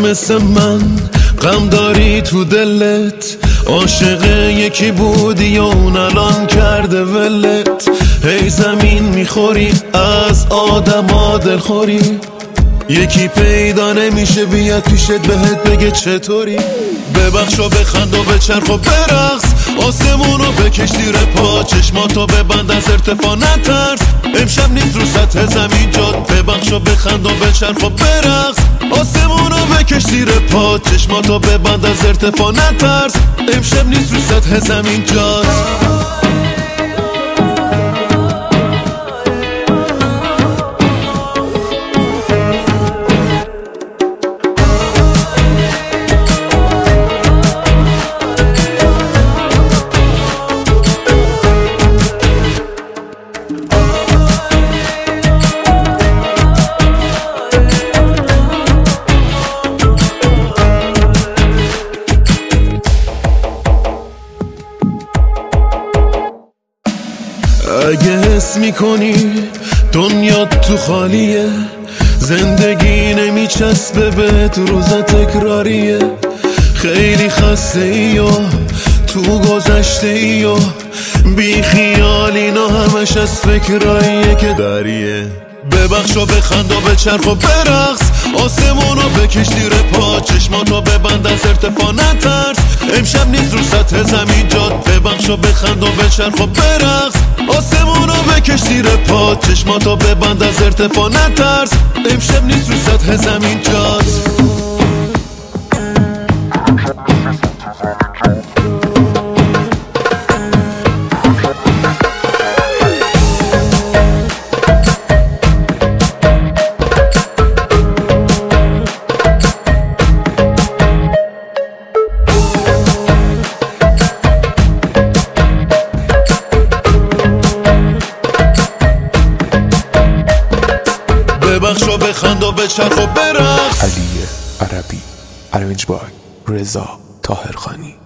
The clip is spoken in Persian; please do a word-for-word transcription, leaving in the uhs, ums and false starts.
مثل من غم داری تو دلت، عاشق یکی بودی و اون الان کرده ولت. هی زمین میخوری از آدما دلخوری، یکی پیدا نمیشه بیاد پیشت بهت بگه چطوری. ببخش و بخند و بچرخ و برقص، آسمونو بکش زیر پا، چشماتو ببند از ارتفاع نترس، امشب نیست رو سطح زمین جات. ببخش و بخند و بچرخ و برقص، آسمونو بکش زیر پا، چشماتو ببند از ارتفاع نترس، امشب نیست رو سطح زمین جات. اگه حس میکنی دنیا تو خالیه، زندگی نمیچسبه بهت، روزا تکراریه، خیلی خسته ای و تو گذشته ای و بی خیال، اینا همش از فکراییه که داریه. ببخش و بخند و بچرخ و برقص، آسمونو بکش زیر پا، چشماتو ببند از ارتفاع نترس، امشب نیست رو سطح زمین جات. ببخش و بخند و بچرخ و برقص، آسمونو بکش زیر پا، چشماتو ببند از ارتفاع نترس، امشب نیست رو سطح زمین جات. ببخش و بخند و بچرخ و برقص. علی عربی، arranged by رضا طاهرخانی.